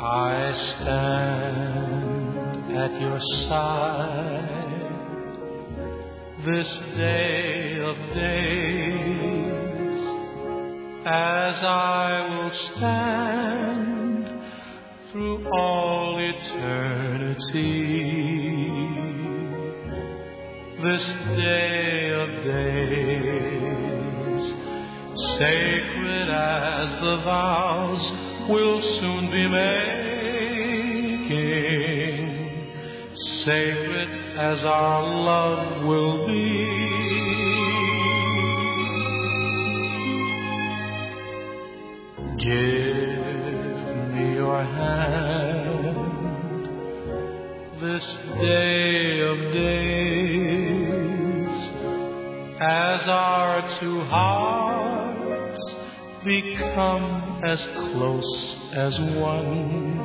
I stand at your side this day of days, as I will stand through all eternity. This day of days, sacred as the vows we'll soon be making, sacred as our love will be. Give me your hand this day of days, as our two hearts become as close as one.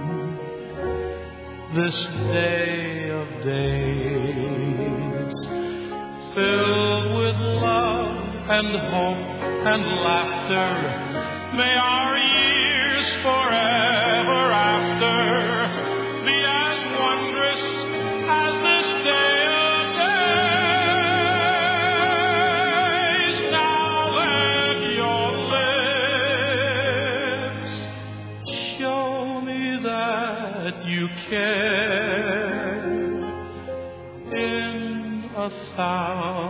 This day of days, filled with love and hope and laughter, may our years forever after be as wondrous as this day of days. Now let your lips show me that you care in 1,000